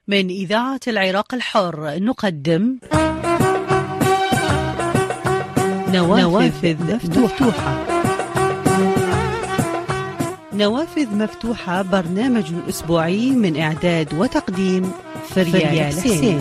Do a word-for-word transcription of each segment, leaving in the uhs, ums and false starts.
من إذاعة العراق الحر نقدم نوافذ مفتوحة. نوافذ مفتوحة برنامج أسبوعي من إعداد وتقديم فريال حسين.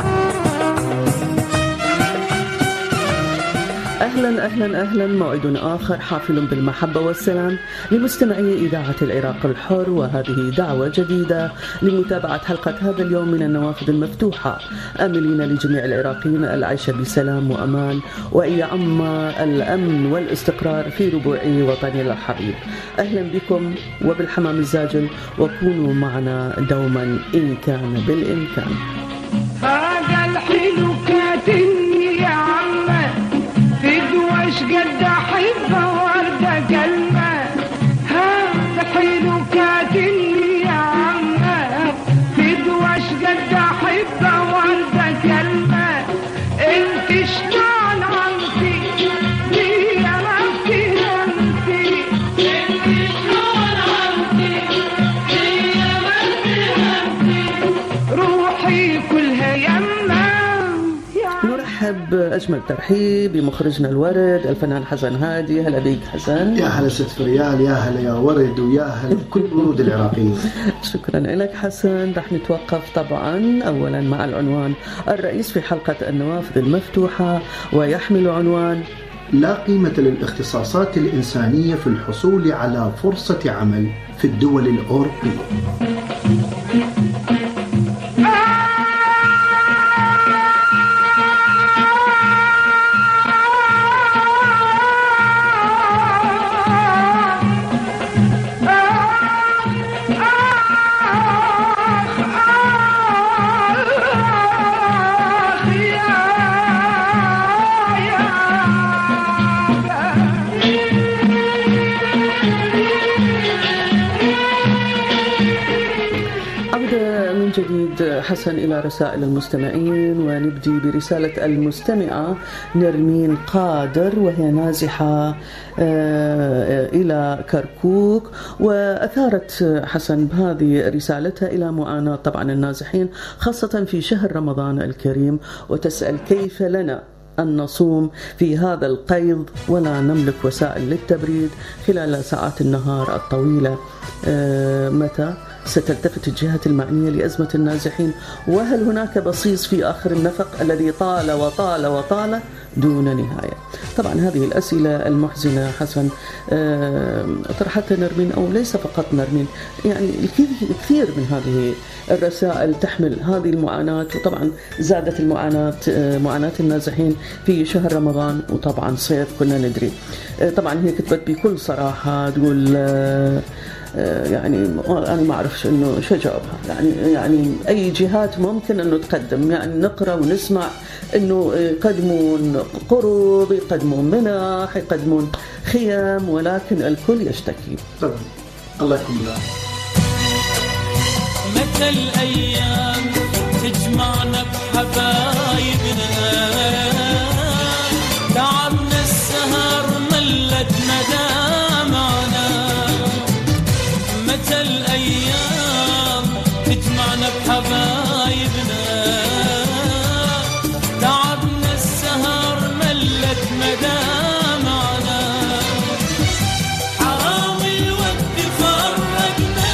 أهلا أهلا أهلا موعد آخر حافل بالمحبة والسلام لمستمعي إذاعة العراق الحر، وهذه دعوة جديدة لمتابعة حلقة هذا اليوم من النوافذ المفتوحة، آملين لجميع العراقيين العيش بسلام وأمان، وأن يعم الأمن والاستقرار في ربوع وطننا الحبيب. أهلا بكم وبالحمام الزاجل، وكونوا معنا دوما إن كان بالإمكان. هذا الحلو كاتني يا عمه فدوش قد أحبه وردة كلمة، هذا حلو كاتني يا عمه فدوش قد أحبه وردة كلمة، انت شلون عمتي يا ربي عمتي، انت شلون عمتي يا ربي عمتي، روحي كلها يمه. نرحب أجمل ترحيب بمخرجنا الورد الفنان حسن هادي. هلا بيك حسن. يا هلا ست فريال، يا هلا يا ورد، ويا هلا كل ورود العراقيين. شكرا لك حسن. رح نتوقف طبعا أولا مع العنوان الرئيس في حلقة النوافذ المفتوحة، ويحمل عنوان لا قيمة للاختصاصات الإنسانية في الحصول على فرصة عمل في الدول الأوروبية. جديد حسن إلى رسائل المستمعين، ونبدي برسالة المستمعة نرمين قادر، وهي نازحة إلى كركوك، وأثارت حسن بهذه رسالتها إلى معاناة طبعا النازحين خاصة في شهر رمضان الكريم، وتسأل كيف لنا أن نصوم في هذا القيض ولا نملك وسائل للتبريد خلال ساعات النهار الطويلة. متى ستلتفت الجهات المعنية لأزمة النازحين؟ وهل هناك بصيص في آخر النفق الذي طال وطال وطال دون نهاية؟ طبعا هذه الأسئلة المحزنة حسن طرحتها نرمين، أو ليس فقط نرمين، يعني الكثير من هذه الرسائل تحمل هذه المعاناة، وطبعا زادت المعاناة معاناة النازحين في شهر رمضان وطبعا صيف كلنا ندري. طبعا هي كتبت بكل صراحة تقول يعني أنا ما أعرفش إنه شو جوابها، يعني يعني أي جهات ممكن إنه تقدم، يعني نقرأ ونسمع إنه يقدمون قروض، يقدمون منح، يقدمون خيام، ولكن الكل يشتكي. طبعا الله يكون بالعافية. متى الأيام تجمعنا بحبايبنا، تعبنا السهر ملتنا دمعنا، متى الأيام تجمعنا بحبايبنا، تعبنا السهر ملتنا دمعنا، حرام الوقت فرقنا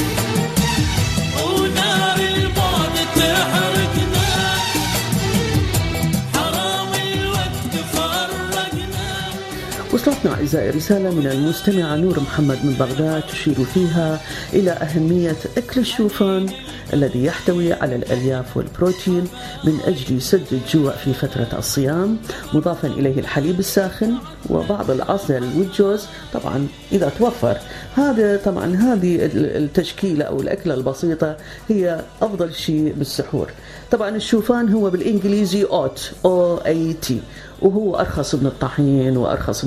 ونار البعد تحرقنا، حرام الوقت فرقنا. وصلتنا أعزائي رسالة من المستمعة نور محمد من بغداد تشير فيها إلى أهمية أكل الشوفان الذي يحتوي على الألياف والبروتين من أجل سد الجوع في فترة الصيام، مضافا إليه الحليب الساخن وبعض العسل والجوز طبعا إذا توفر. هذا طبعا هذه التشكيلة أو الأكلة البسيطة هي أفضل شيء بالسحور. طبعا الشوفان هو بالإنجليزي أوت أو أي تي، وهو أرخص من الطحين وأرخص من النشا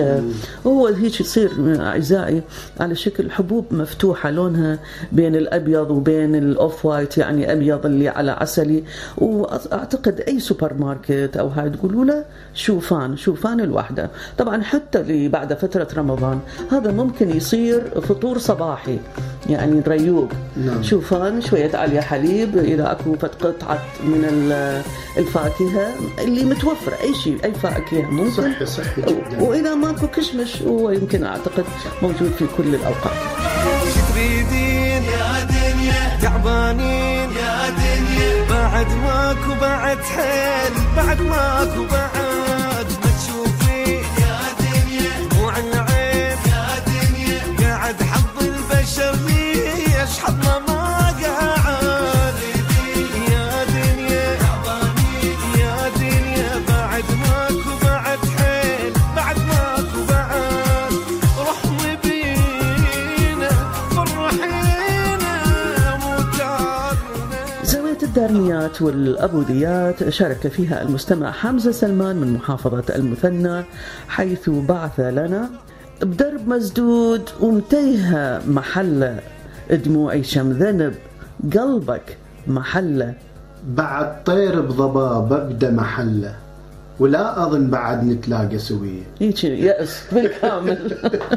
هو هيك يصير أعزائي على شكل حبوب مفتوحة لونها بين الأبيض وبين الأوف وايت، يعني أبيض اللي على عسلي. وأعتقد أي سوبر ماركت أو هاي تقولوا له شوفان شوفان الوحدة. طبعا حتى اللي بعد فترة رمضان هذا ممكن يصير فطور صباحي، يعني ريوق. نعم. شوفان شوية عليا حليب، إذا أكو قطعة من الفاكهة اللي متوفر، أي شيء أي فاكهة ممكن. صحي صحي جدا. وإذا ماكو كشمش هو يمكن أعتقد موجود في كل الأوقات. تريدين يا دنيا تعبانين يا دنيا بعد ماكو بعد حيل بعد ماكو بعد ما تشوفين يا دنيا دموع العين يا دنيا قاعد حظ البشر ليش حظنا ما قاعد يا دنيا تعبانين يا دنيا بعد ماكو بعد حيل بعد ماكو بعد رحمي بينا فرحينا موتارنا. زاوية الدارميات والأبوذيات شارك فيها المستمع حمزة سلمان من محافظة المثنى، حيث بعث لنا: بدرب مسدود ومتيها محلة، دموعي شم ذنب قلبك محلة، بعد طير بضباب ابدا محله، ولا اظن بعد نتلاقى سويه. هيك يأس بالكامل.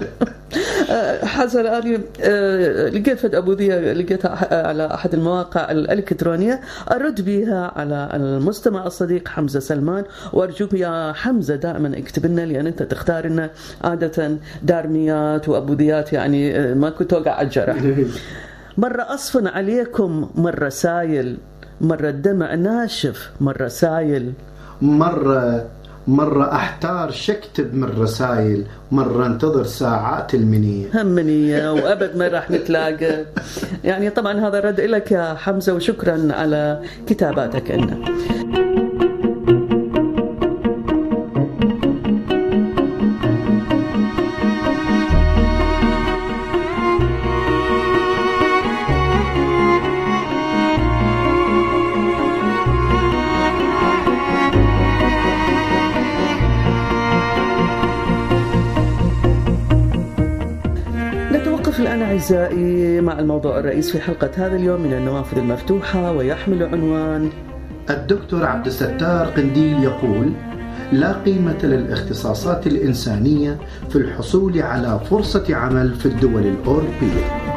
حسن أنا لقيت فد أبوذية لقيتها على أحد المواقع الإلكترونية أرد بها على المستمع الصديق حمزة سلمان، وأرجوك يا حمزة دائما اكتب لنا، لأن أنت تختار لنا عادة دارميات وأبوذيات، يعني ما كنت توقع على الجرح. مرة أصفن عليكم، مرة سايل، مرة الدمع ناشف، مرة سايل، مرة مرة أحتار شكتب من رسائل، مرة انتظر ساعات المنية. همنية وأبد ما راح نتلاقى. يعني طبعا هذا رد لك يا حمزة، وشكرا على كتاباتك لنا. الآن أعزائي مع الموضوع الرئيس في حلقة هذا اليوم من النوافذ المفتوحة، ويحمل عنوان: الدكتور عبد الستار قنديل يقول: لا قيمة للاختصاصات الإنسانية في الحصول على فرصة عمل في الدول الأوروبية.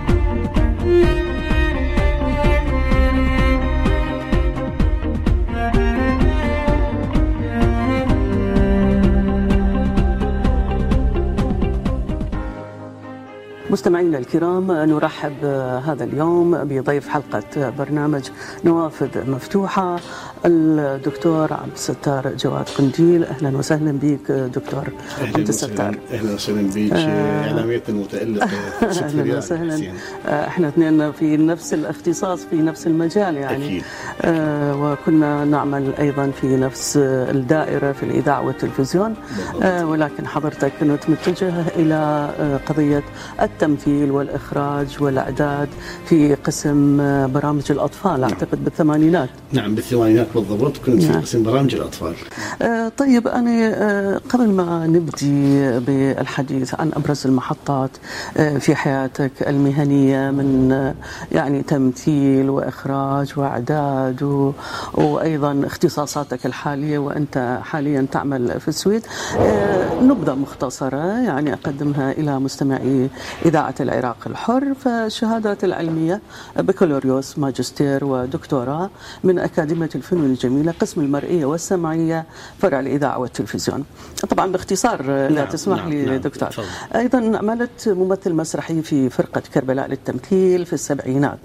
مستمعينا الكرام، نرحب هذا اليوم بضيف حلقة برنامج نوافذ مفتوحة الدكتور عبد الستار جواد قنديل. أهلا وسهلا بك دكتور عبد الستار. أهلا وسهلا بك إعلامية المتألقة. أهلا وسهلا. احنا اثنين في نفس الاختصاص في نفس المجال يعني. أكيد. آه وكنا نعمل أيضا في نفس الدائرة في الإذاعة والتلفزيون. آه ولكن حضرتك كنت متجه إلى قضية التمثيل والإخراج والإعداد في قسم برامج الأطفال، أعتقد بالثمانينات. نعم بالثمانينات بالضبط، كنت نعم. في قسم برامج الأطفال. آه طيب أنا آه قبل ما نبدي بالحديث عن أبرز المحطات آه في حياتك المهنية من آه يعني تمثيل وإخراج وإعداد و... وأيضا اختصاصاتك الحالية وأنت حاليا تعمل في السويد، آه نبذة مختصرة يعني أقدمها إلى مستمعي إذاعة العراق الحر. فالشهادات العلمية بكالوريوس ماجستير ودكتوراه من أكاديمية الفنون الجميلة قسم المرئية والسمعية فرع الإذاعة والتلفزيون. طبعا باختصار لا نعم تسمح نعم لي نعم دكتور. فضل. أيضا عملت ممثل مسرحي في فرقة كربلاء للتمثيل في السبعينات،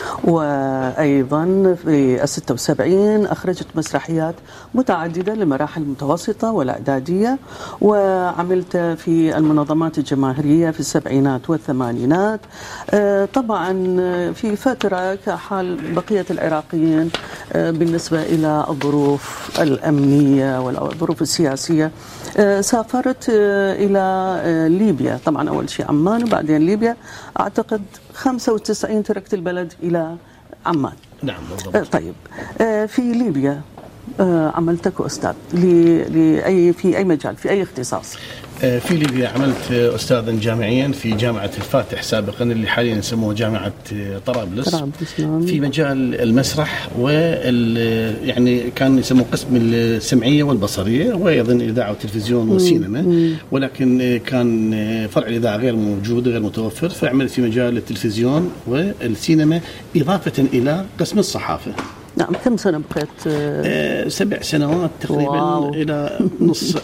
وأيضا في الستة وسبعين أخرجت مسرحيات متعددة للمراحل المتوسطة والإعدادية، وعملت في المنظمات الجماهيرية في السبعينات والثمانينات. طبعا في فترة كحال بقية العراقيين بالنسبة إلى الظروف الأمنية والظروف السياسية سافرت إلى ليبيا، طبعا أول شيء عمان وبعدين ليبيا. أعتقد خمسة وتسعين تركت البلد إلى عمان. نعم بالضبط. طيب في ليبيا عملتك أستاذ لأي في أي مجال في أي اختصاص؟ في ليبيا عملت أستاذا جامعيا في جامعة الفاتح سابقا اللي حاليا يسموها جامعة طرابلس في مجال المسرح وال يعني كان يسموه قسم السمعية والبصرية وأيضا إذاعة وتلفزيون وسينما، ولكن كان فرع الإذاعة غير موجود غير متوفر، فعملت في مجال التلفزيون والسينما إضافة إلى قسم الصحافة. نعم. كم سنة بقيت؟ أه سبع سنوات تقريبا. واو. إلى نص